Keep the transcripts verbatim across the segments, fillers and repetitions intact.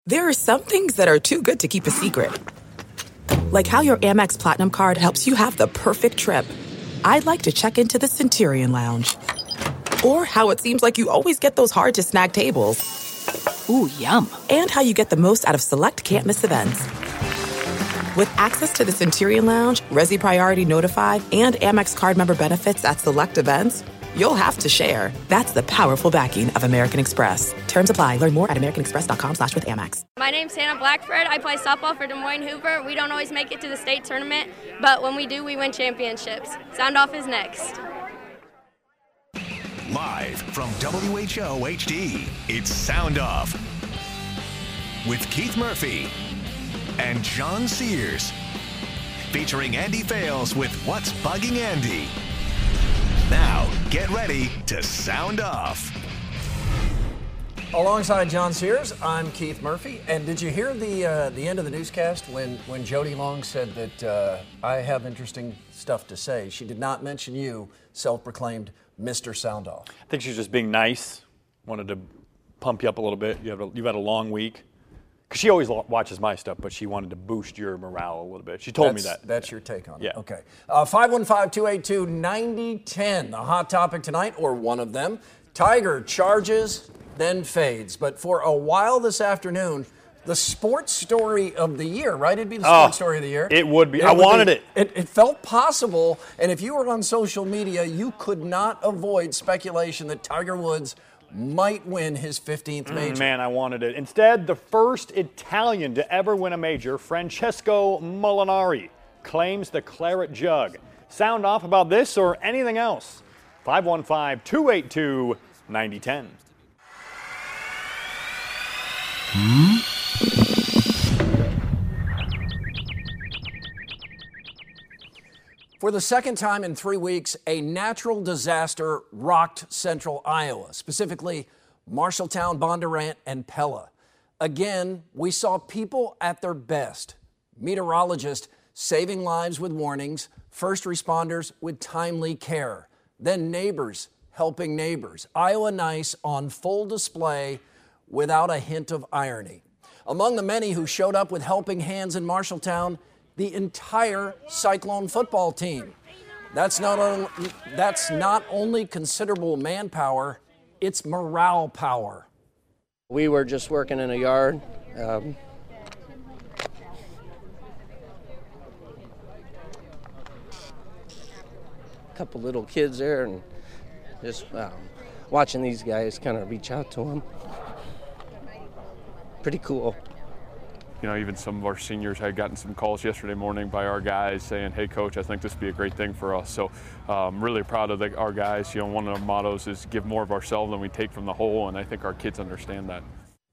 There are some things that are too good to keep a secret. Like how your Amex Platinum card helps you have the perfect trip. I'd like to check into the Centurion Lounge. Or how it seems like you always get those hard-to-snag tables. Ooh, yum. And how you get the most out of select can't-miss events. With access to the Centurion Lounge, Resi Priority Notified, and Amex card member benefits at select events, you'll have to share. That's the powerful backing of American Express. Terms apply. Learn more at americanexpress.com slash with Amex. My name's Hannah Blackford. I play softball for Des Moines Hoover. We don't always make it to the state tournament, but when we do, we win championships. Sound Off is next. Live from W H O H D, it's Sound Off with Keith Murphy and John Sears, featuring Andy Fales with What's Bugging Andy. Now, get ready to sound off. Alongside John Sears, I'm Keith Murphy. And did you hear the uh, the end of the newscast when, when Jody Long said that uh, I have interesting stuff to say? She did not mention you, self-proclaimed Mister Sound Off. I think she's just being nice. Wanted to pump you up a little bit. You have a, you've had a long week. Because she always watches my stuff, but she wanted to boost your morale a little bit. She told that's, me that. That's your take on yeah. it. Okay. Uh, five one five, two eight two, nine zero one zero. The hot topic tonight, or one of them. Tiger charges, then fades. But for a while this afternoon, the sports story of the year, right? It'd be the sports oh, story of the year. It would be. It I would wanted be, it. it. It felt possible. And if you were on social media, you could not avoid speculation that Tiger Woods might win his fifteenth major. Mm, man, I wanted it. Instead, the first Italian to ever win a major, Francesco Molinari, claims the claret jug. Sound off about this or anything else? five one five, two eight two, nine zero one zero. Hmm? For the second time in three weeks, a natural disaster rocked central Iowa, specifically Marshalltown, Bondurant, and Pella. Again, we saw people at their best. Meteorologists saving lives with warnings, first responders with timely care, then neighbors helping neighbors. Iowa Nice on full display without a hint of irony. Among the many who showed up with helping hands in Marshalltown, the entire Cyclone football team. That's not only, that's not only considerable manpower, it's morale power. We were just working in a yard. Um, a couple little kids there, and just um, watching these guys kind of reach out to them. Pretty cool. You know, even some of our seniors had gotten some calls yesterday morning by our guys saying, hey, Coach, I think this would be a great thing for us. So I'm um, really proud of the, our guys. You know, one of our mottos is give more of ourselves than we take from the whole, and I think our kids understand that.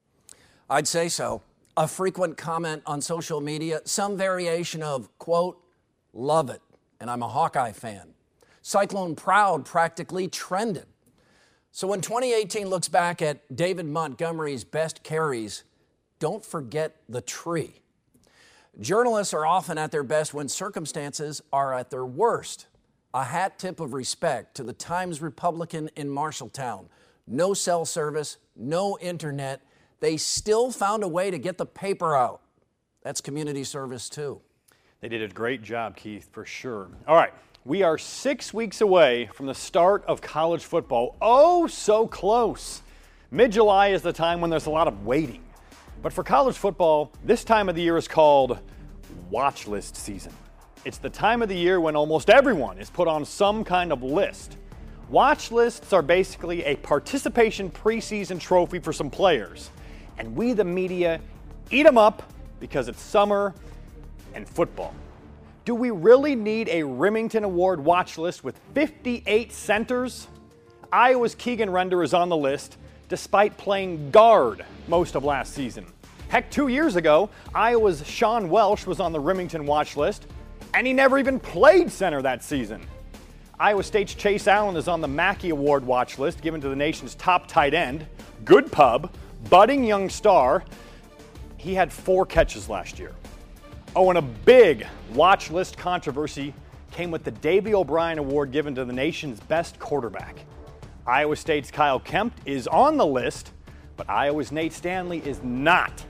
I'd say so. A frequent comment on social media, some variation of, quote, love it, and I'm a Hawkeye fan. Cyclone Proud practically trended. So when twenty eighteen looks back at David Montgomery's best carries, don't forget the tree. Journalists are often at their best when circumstances are at their worst. A hat tip of respect to the Times Republican in Marshalltown. No cell service, no internet. They still found a way to get the paper out. That's community service too. They did a great job, Keith, for sure. All right, we are six weeks away from the start of college football. Oh, so close. Mid-July is the time when there's a lot of waiting. But for college football, this time of the year is called watch list season. It's the time of the year when almost everyone is put on some kind of list. Watch lists are basically a participation preseason trophy for some players. And we, the media, eat them up because it's summer and football. Do we really need a Remington Award watch list with fifty-eight centers? Iowa's Keegan Render is on the list, despite playing guard most of last season. Heck, two years ago, Iowa's Sean Welsh was on the Remington watch list, and he never even played center that season. Iowa State's Chase Allen is on the Mackey Award watch list, given to the nation's top tight end, good pub, budding young star. He had four catches last year. Oh, and a big watch list controversy came with the Davey O'Brien Award given to the nation's best quarterback. Iowa State's Kyle Kempt is on the list, but Iowa's Nate Stanley is not.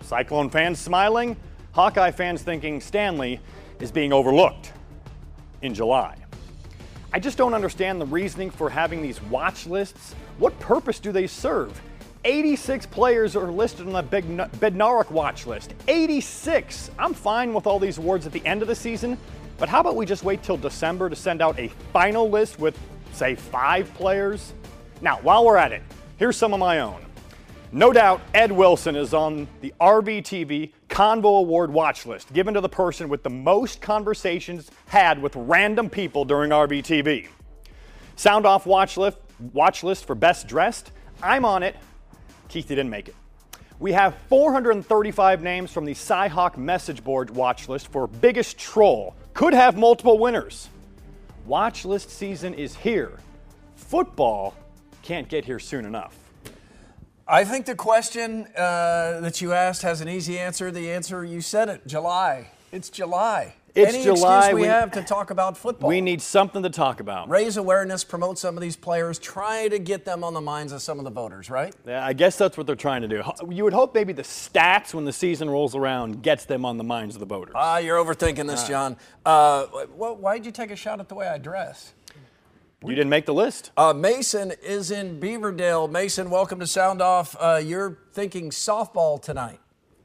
Cyclone fans smiling, Hawkeye fans thinking Stanley is being overlooked in July. I just don't understand the reasoning for having these watch lists. What purpose do they serve? eighty-six players are listed on the Bednarik watch list. eighty-six! I'm fine with all these awards at the end of the season, but how about we just wait till December to send out a final list with, say, five players? Now, while we're at it, here's some of my own. No doubt Ed Wilson is on the R B T V Convo Award watch list, given to the person with the most conversations had with random people during R B T V. Sound Off watch list, watch list for Best Dressed. I'm on it. Keith didn't make it. We have four hundred thirty-five names from the Cyhawk message board watch list for Biggest Troll. Could have multiple winners. Watch list season is here. Football can't get here soon enough. I think the question uh, that you asked has an easy answer. The answer, you said it, July. It's July. It's Any July. excuse we, we have to talk about football. We need something to talk about. Raise awareness, promote some of these players, try to get them on the minds of some of the voters, right? Yeah, I guess that's what they're trying to do. You would hope maybe the stats when the season rolls around gets them on the minds of the voters. Ah, uh, you're overthinking this, John. Uh, well, why'd you take a shot at the way I dress? You didn't make the list. Uh, Mason is in Beaverdale. Mason, welcome to Sound Off. Uh, you're thinking softball tonight.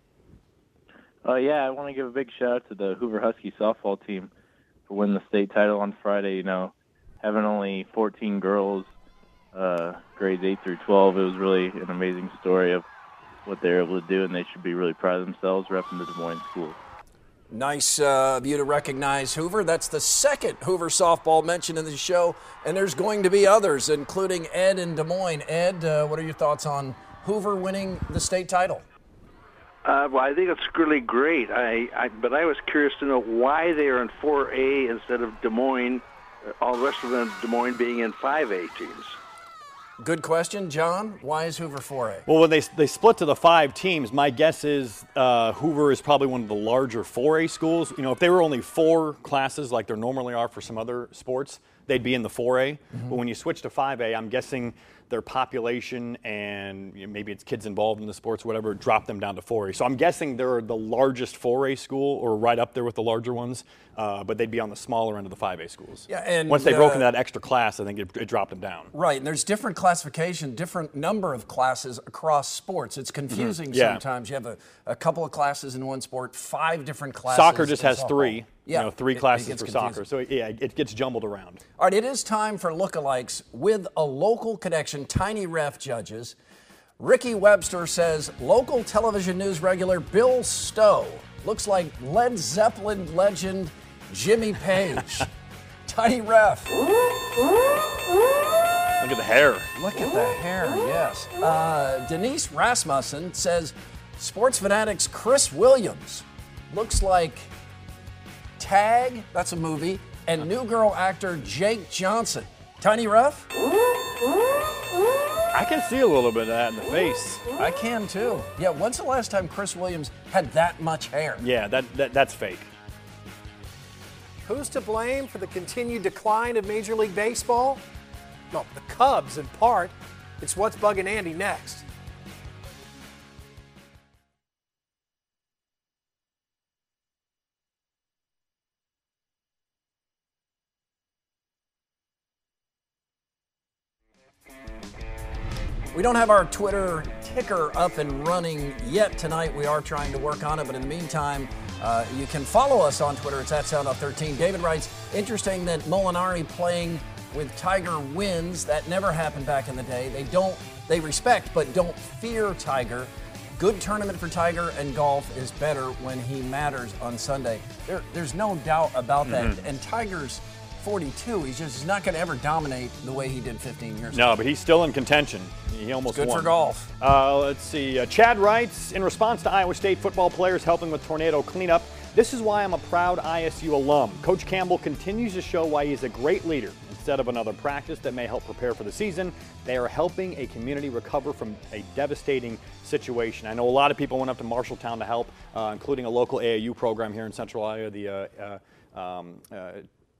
Uh, yeah, I want to give a big shout out to the Hoover Husky softball team for winning the state title on Friday. You know, having only fourteen girls, uh, grades eight through twelve, it was really an amazing story of what they were able to do, and they should be really proud of themselves repping the Des Moines schools. Nice uh, of you to recognize Hoover. That's the second Hoover softball mentioned in the show, and there's going to be others, including Ed in Des Moines. Ed, uh, what are your thoughts on Hoover winning the state title? Uh, well, I think it's really great. I, I, but I was curious to know why they are in four A instead of Des Moines, all the rest of them, Des Moines being in five A teams. Good question. John, why is Hoover four A? Well, when they, they split to the five teams, my guess is uh, Hoover is probably one of the larger four A schools. You know, if they were only four classes like there normally are for some other sports, they'd be in the four A. Mm-hmm. But when you switch to five A, I'm guessing their population and you know, maybe it's kids involved in the sports, whatever, drop them down to four A. So I'm guessing they're the largest four A school or right up there with the larger ones, uh, but they'd be on the smaller end of the five A schools. Yeah, and once they uh, broke into that extra class, I think it, it dropped them down. Right, and there's different classification, different number of classes across sports. It's confusing mm-hmm. yeah. sometimes. You have a, a couple of classes in one sport, five different classes. Soccer just has softball. three. Yeah, you know, three it, classes it for confusing. soccer. So, yeah, it gets jumbled around. All right, it is time for lookalikes with a local connection, Tiny Ref judges. Ricky Webster says local television news regular Bill Stowe looks like Led Zeppelin legend Jimmy Page. Tiny Ref. Look at the hair. Look at the hair, yes. Uh, Denise Rasmussen says Sports Fanatics Chris Williams looks like Tag, that's a movie, and New Girl actor Jake Johnson. Tiny Ref? I can see a little bit of that in the face. I can too. Yeah, when's the last time Chris Williams had that much hair? Yeah, that, that that's fake. Who's to blame for the continued decline of Major League Baseball? Well, the Cubs in part. It's What's Bugging Andy next. We don't have our Twitter ticker up and running yet tonight. We are trying to work on it, but in the meantime, uh, you can follow us on Twitter. It's at Sound Off thirteen. David writes, interesting that Molinari playing with Tiger wins. That never happened back in the day. They don't, they respect but don't fear Tiger. Good tournament for Tiger, and golf is better when he matters on Sunday. There, there's no doubt about that. Mm-hmm. And Tiger's forty-two. He's just he's not going to ever dominate the way he did fifteen years ago. No, but he's still in contention. He almost it's good won. for golf. Uh, let's see. Uh, Chad writes, in response to Iowa State football players helping with tornado cleanup, this is why I'm a proud I S U alum. Coach Campbell continues to show why he's a great leader. Instead of another practice that may help prepare for the season, they are helping a community recover from a devastating situation. I know a lot of people went up to Marshalltown to help, uh, including a local A A U program here in Central Iowa, the uh, uh, um, uh,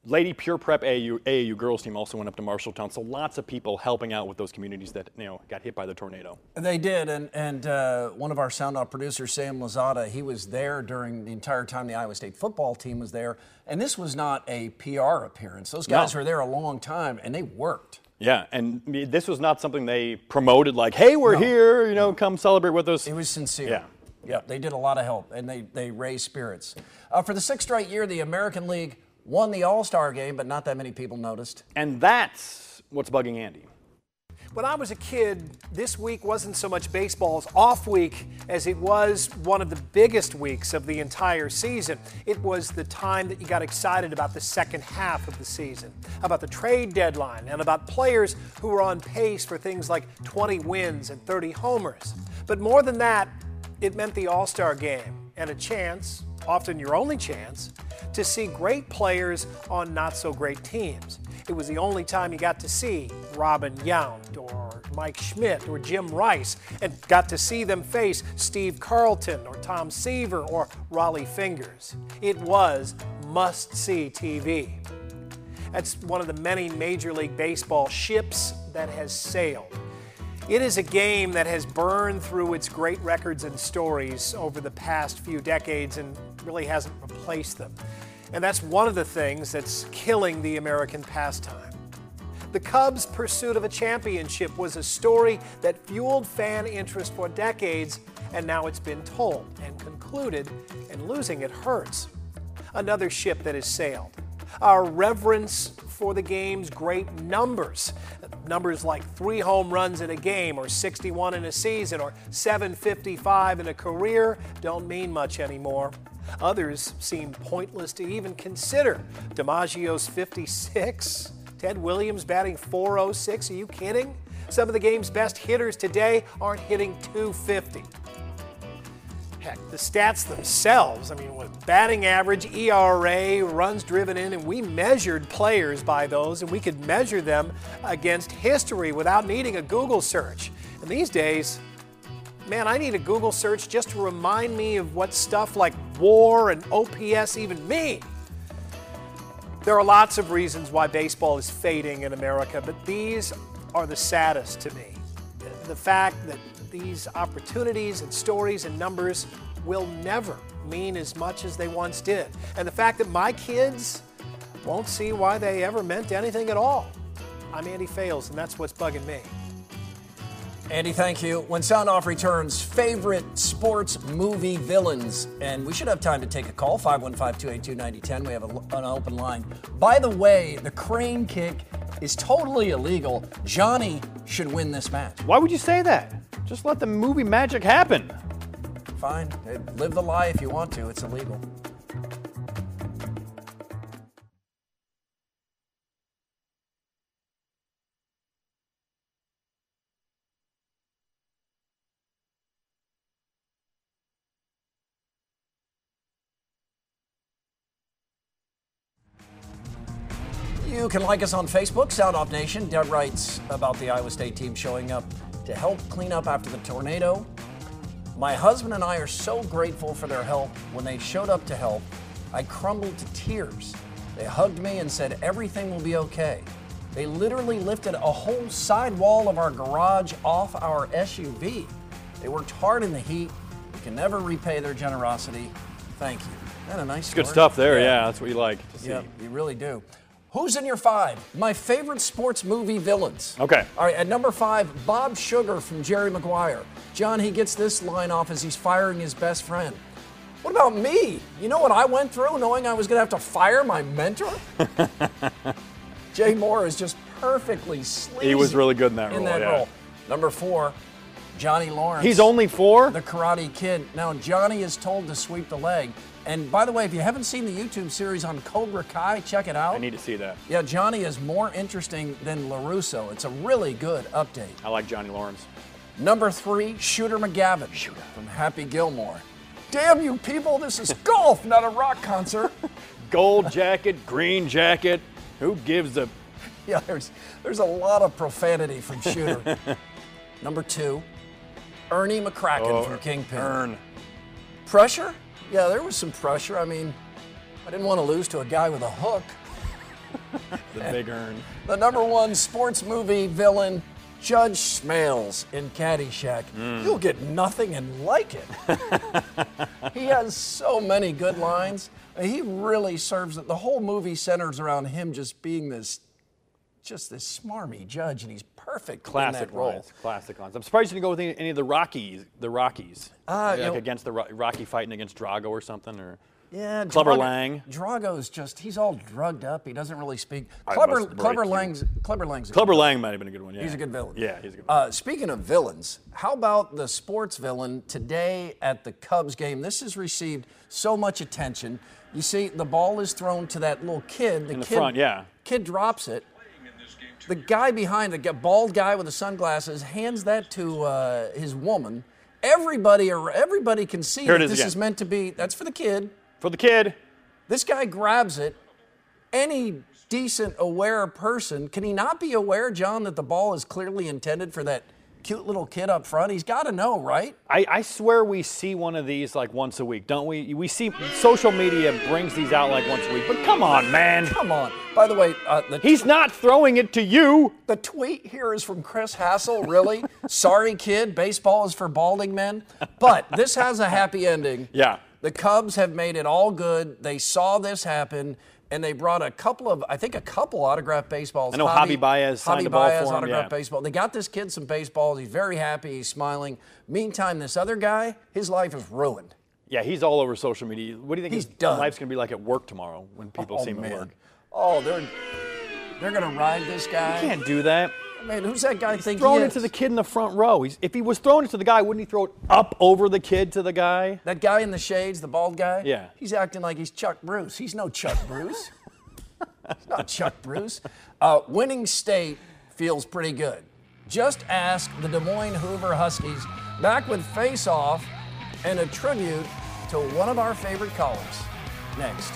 Lady Pure Prep A A U, A A U girls team also went up to Marshalltown, so lots of people helping out with those communities that you know got hit by the tornado. They did, and and uh, one of our Sound Off producers, Sam Lozada, he was there during the entire time the Iowa State football team was there, and this was not a P R appearance. Those guys No. were there a long time, and they worked. Yeah, and this was not something they promoted like, hey, we're No. here, you know, come celebrate with us. It was sincere. Yeah. Yeah, they did a lot of help, and they, they raised spirits. Uh, for the sixth straight year, the American League won the All-Star game, but not that many people noticed. And that's what's bugging Andy. When I was a kid, this week wasn't so much baseball's off week as it was one of the biggest weeks of the entire season. It was the time that you got excited about the second half of the season, about the trade deadline, and about players who were on pace for things like twenty wins and thirty homers. But more than that, it meant the All-Star game and a chance, often your only chance, to see great players on not-so-great teams. It was the only time you got to see Robin Yount or Mike Schmidt or Jim Rice and got to see them face Steve Carlton or Tom Seaver or Raleigh Fingers. It was must-see T V. That's one of the many Major League Baseball ships that has sailed. It is a game that has burned through its great records and stories over the past few decades and really hasn't replaced them. And that's one of the things that's killing the American pastime. The Cubs' pursuit of a championship was a story that fueled fan interest for decades, and now it's been told and concluded, and losing it hurts. Another ship that has sailed. Our reverence for the game's great numbers. Numbers like three home runs in a game, or sixty-one in a season, or seven fifty-five in a career don't mean much anymore. Others seem pointless to even consider. DiMaggio's fifty-six, Ted Williams batting four oh six, are you kidding? Some of the game's best hitters today aren't hitting two fifty. Heck, the stats themselves, I mean, with batting average, E R A, runs driven in, and we measured players by those, and we could measure them against history without needing a Google search. And these days, man, I need a Google search just to remind me of what stuff like WAR and O P S even mean. There are lots of reasons why baseball is fading in America, but these are the saddest to me. The fact that these opportunities and stories and numbers will never mean as much as they once did. And the fact that my kids won't see why they ever meant anything at all. I'm Andy Fales, and that's what's bugging me. Andy, thank you. When Sound Off returns, favorite sports movie villains. And we should have time to take a call, five one five, two eight two, nine oh one oh. We have a, an open line. By the way, the crane kick is totally illegal. Johnny should win this match. Why would you say that? Just let the movie magic happen. Fine. Live the lie if you want to. It's illegal. You can like us on Facebook, Sound Off Nation. Deb writes about the Iowa State team showing up to help clean up after the tornado. My husband and I are so grateful for their help. When they showed up to help, I crumbled to tears. They hugged me and said everything will be okay. They literally lifted a whole side wall of our garage off our S U V. They worked hard in the heat. We can never repay their generosity. Thank you. Isn't that a nice story? Good stuff there, yeah. yeah. That's what you like to see. Yeah, you really do. Who's in your five? My favorite sports movie villains. Okay. All right, at number five, Bob Sugar from Jerry Maguire. John, he gets this line off as he's firing his best friend. What about me? You know what I went through knowing I was going to have to fire my mentor? Jay Moore is just perfectly sleazy. He was really good in that in role. That yeah. role. Number four, Johnny Lawrence. He's only four? The Karate Kid. Now, Johnny is told to sweep the leg. And by the way, if you haven't seen the YouTube series on Cobra Kai, check it out. I need to see that. Yeah, Johnny is more interesting than LaRusso. It's a really good update. I like Johnny Lawrence. Number three, Shooter McGavin. Shooter. From Happy Gilmore. Damn you people, this is golf, not a rock concert. Gold jacket, green jacket. Who gives a... Yeah, there's, there's a lot of profanity from Shooter. Number two, Ernie McCracken oh, from Kingpin. Ern. Pressure? Yeah, there was some pressure. I mean, I didn't want to lose to a guy with a hook. The big urn. The number one sports movie villain, Judge Smales in Caddyshack. Mm. You'll get nothing and like it. He has so many good lines. He really serves it. The whole movie centers around him just being this, just this smarmy judge, and he's perfect Classic in that role. lines. Classic lines. I'm surprised you didn't go with any, any of the Rockies. The Rockies. Uh, like you know, against the Rocky fighting against Drago or something, or. Yeah, Clubber Drago, Lang. Drago's just, he's all drugged up. He doesn't really speak. I Clubber, must break Clubber you. Lang's, Clubber Lang's a Clubber good Lang might have been a good one, yeah. He's a good villain. Yeah, he's a good uh, Speaking of villains, how about the sports villain today at the Cubs game? This has received so much attention. You see, the ball is thrown to that little kid. The In the kid, front, yeah. Kid drops it. The guy behind, the bald guy with the sunglasses, hands that to uh, his woman. Everybody, everybody can see Here it that is this again. is meant to be, that's for the kid. For the kid. This guy grabs it. Any decent, aware person, can he not be aware, John, that the ball is clearly intended for that cute little kid up front? He's got to know, right? I, I swear we see one of these like once a week, don't we? We see social media brings these out like once a week, but come on, man. Come on. By the way, uh, the he's not throwing it to you. The tweet here is from Chris Hassel, really? Sorry, kid, baseball is for balding men. But this has a happy ending. Yeah. The Cubs have made it all good. They saw this happen, and they brought a couple of, I think a couple autographed baseballs. I know Javi Baez signed Javi the ball Baez for him, autographed yeah. baseball. They got this kid some baseballs. He's very happy. He's smiling. Meantime, this other guy, his life is ruined. Yeah, he's all over social media. What do you think He's his done. life's going to be like at work tomorrow when people Oh, see him man. at work? Oh, they're they're going to ride this guy. You can't do that. Man, who's that guy think Throwing he it is? to the kid in the front row. He's, if he was throwing it to the guy, wouldn't he throw it up over the kid to the guy? That guy in the shades, the bald guy? Yeah. He's acting like he's Chuck Bruce. He's no Chuck Bruce. He's not Chuck Bruce. Uh, winning state feels pretty good. Just ask the Des Moines Hoover Huskies, back with Face Off and a tribute to one of our favorite columns. Next.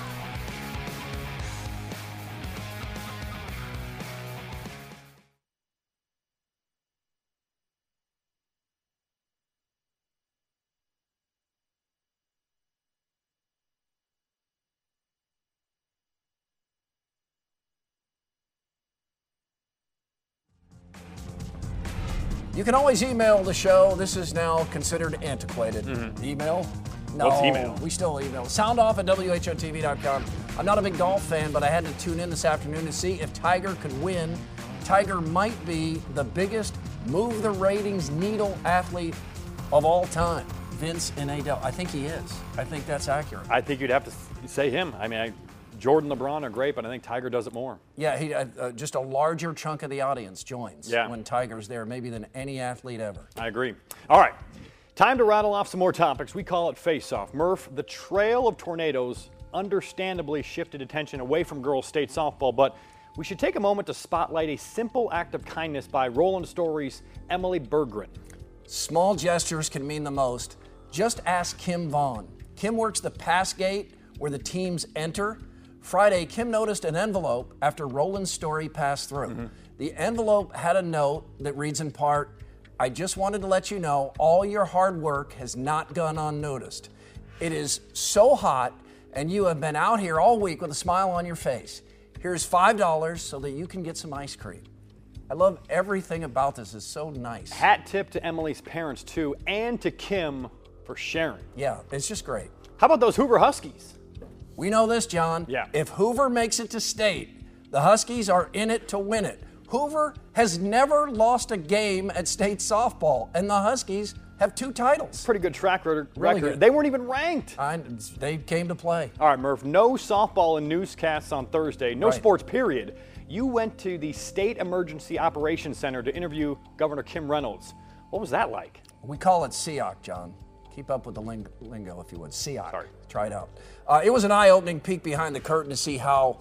You can always email the show. This is now considered antiquated. Mm-hmm. Email? No, What's email? We still email. Sound off at W H O T V dot com. I'm not a big golf fan, but I had to tune in this afternoon to see if Tiger could win. Tiger might be the biggest move the ratings needle athlete of all time. Vince in Adele. I think he is. I think that's accurate. I think you'd have to say him. I mean, I, Jordan, LeBron are great, but I think Tiger does it more. Yeah, he, uh, uh, just a larger chunk of the audience joins yeah. when Tiger's there, maybe than any athlete ever. I agree. All right, time to rattle off some more topics. We call it Face Off. Murph, the trail of tornadoes understandably shifted attention away from girls' state softball, but we should take a moment to spotlight a simple act of kindness by Roland Story's Emily Berggren. Small gestures can mean the most. Just ask Kim Vaughn. Kim works the pass gate where the teams enter. Friday, Kim noticed an envelope after Roland's Story passed through. Mm-hmm. The envelope had a note that reads in part, I just wanted to let you know all your hard work has not gone unnoticed. It is so hot, and you have been out here all week with a smile on your face. Here's five dollars so that you can get some ice cream. I love everything about this. It's so nice. Hat tip to Emily's parents, too, and to Kim for sharing. Yeah, it's just great. How about those Hoover Huskies? We know this, John. Yeah. If Hoover makes it to state, the Huskies are in it to win it. Hoover has never lost a game at state softball, and the Huskies have two titles. Pretty good track record. Really good. They weren't even ranked. I, they came to play. All right, Murph, no softball and newscasts on Thursday. No Right. sports, period. You went to the State Emergency Operations Center to interview Governor Kim Reynolds. What was that like? We call it S E O C, John. Keep up with the ling- lingo, if you would. S E O C. Sorry. Try it out. Uh, it was an eye-opening peek behind the curtain to see how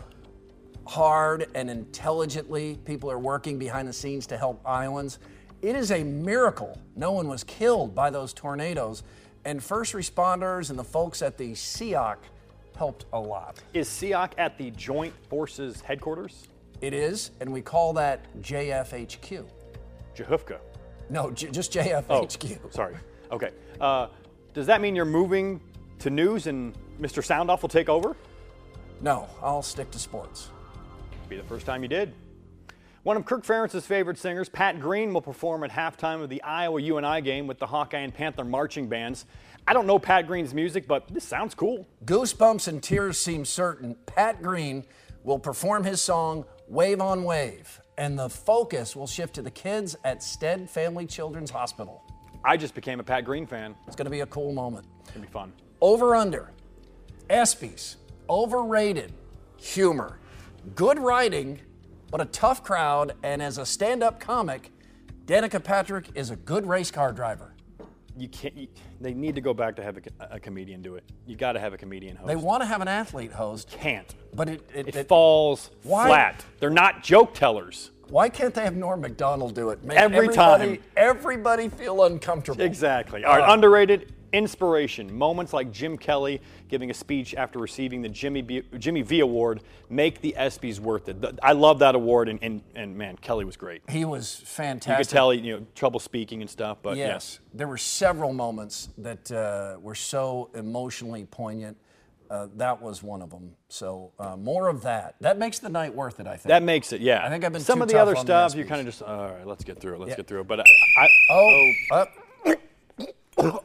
hard and intelligently people are working behind the scenes to help Iowans. It is a miracle no one was killed by those tornadoes, and first responders and the folks at the S E O C helped a lot. Is S E O C at the Joint Forces headquarters? It is, and we call that J F H Q. Jehufka. No, j- just J F H Q. Oh, sorry. Okay. Uh, does that mean you're moving to news and Mister Soundoff will take over? No, I'll stick to sports. Be the first time you did. One of Kirk Ferentz's favorite singers, Pat Green, will perform at halftime of the Iowa U N I game with the Hawkeye and Panther marching bands. I don't know Pat Green's music, but this sounds cool. Goosebumps and tears seem certain. Pat Green will perform his song, Wave on Wave, and the focus will shift to the kids at Stead Family Children's Hospital. I just became a Pat Green fan. It's going to be a cool moment. It's going to be fun. Over under. ESPYs. Overrated. Humor. Good writing, but a tough crowd. And as a stand-up comic, Danica Patrick is a good race car driver. You can't. You, they need to go back to have a, a comedian do it. You got to have a comedian host. They want to have an athlete host. Can't. But it, it, it, it falls why? flat. They're not joke tellers. Why can't they have Norm Macdonald do it? Make Every everybody, time. Everybody feel uncomfortable. Exactly. All right, Uh, underrated inspiration. Moments like Jim Kelly giving a speech after receiving the Jimmy B, Jimmy V Award make the ESPYs worth it. I love that award, and, and, and man, Kelly was great. He was fantastic. You could tell he, you know, trouble speaking and stuff, but yes, yeah. There were several moments that uh, were so emotionally poignant. Uh, that was one of them. So uh, more of that. That makes the night worth it, I think. That makes it, yeah. I think I've been Some too of the tough other on stuff, the you kind of just, all right, let's get through it, let's yeah. get through it. But I, I oh, oh. Uh,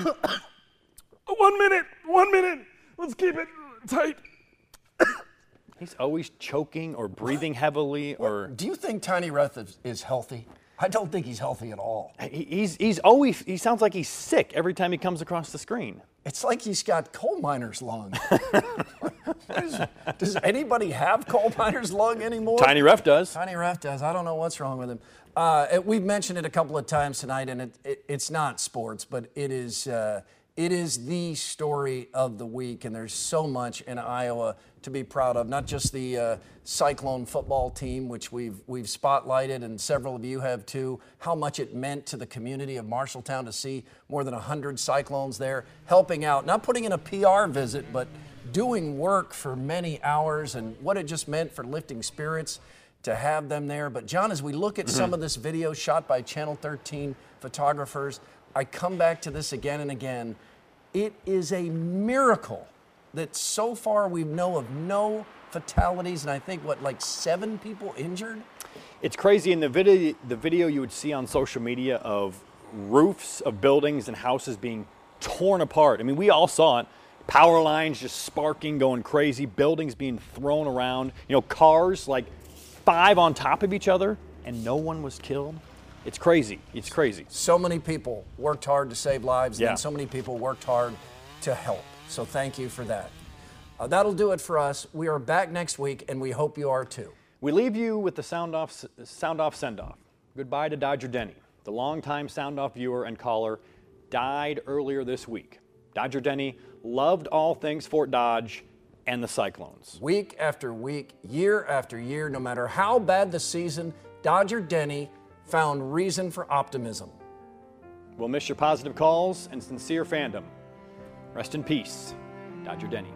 One minute, one minute. Let's keep it tight. He's always choking or breathing heavily. Or do you think Tiny Ref is, is healthy? I don't think he's healthy at all. He, he's he's always he sounds like he's sick every time he comes across the screen. It's like he's got coal miner's lung. is, does anybody have coal miner's lung anymore? Tiny Ref does. Tiny Ref does. I don't know what's wrong with him. Uh, it, we've mentioned it a couple of times tonight, and it, it, it's not sports, but it is. Uh, It is the story of the week, and there's so much in Iowa to be proud of. Not just the uh, Cyclone football team, which we've we've spotlighted, and several of you have too, how much it meant to the community of Marshalltown to see more than one hundred Cyclones there helping out, not putting in a P R visit, but doing work for many hours, and what it just meant for lifting spirits to have them there. But John, as we look at mm-hmm. some of this video shot by Channel thirteen photographers, I come back to this again and again. It is a miracle that so far we know of no fatalities, and I think, what, like seven people injured? It's crazy. In the video, the video you would see on social media of roofs of buildings and houses being torn apart. I mean, we all saw it. Power lines just sparking, going crazy, buildings being thrown around, you know, cars like five on top of each other, and no one was killed. It's crazy. It's crazy. So many people worked hard to save lives, yeah. and so many people worked hard to help. So thank you for that. Uh, that'll do it for us. We are back next week, and we hope you are too. We leave you with the Sound Off, sound off send-off. Goodbye to Dodger Denny. The longtime Sound Off viewer and caller died earlier this week. Dodger Denny loved all things Fort Dodge and the Cyclones. Week after week, year after year, no matter how bad the season, Dodger Denny found reason for optimism. We'll miss your positive calls and sincere fandom. Rest in peace, Dodger Denny.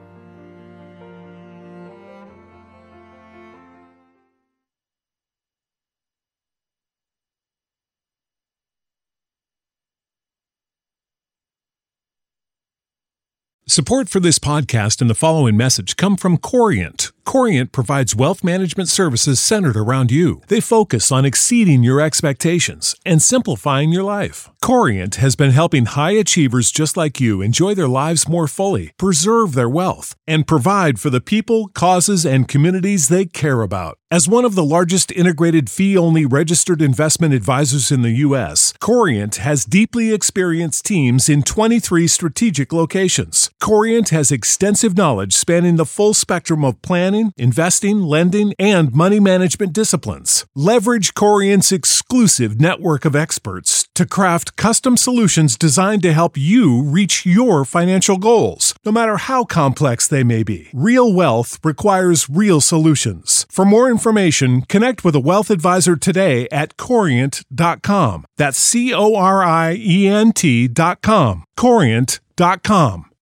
Support for this podcast and the following message come from Corient. Corient provides wealth management services centered around you. They focus on exceeding your expectations and simplifying your life. Corient has been helping high achievers just like you enjoy their lives more fully, preserve their wealth, and provide for the people, causes, and communities they care about. As one of the largest integrated fee-only registered investment advisors in the U S, Corient has deeply experienced teams in twenty-three strategic locations. Corient has extensive knowledge spanning the full spectrum of planning, investing, lending, and money management disciplines. Leverage Corient's exclusive network of experts to craft custom solutions designed to help you reach your financial goals, no matter how complex they may be. Real wealth requires real solutions. For more information, connect with a wealth advisor today at corient dot com. That's C O R I E N T dot com. corient dot com.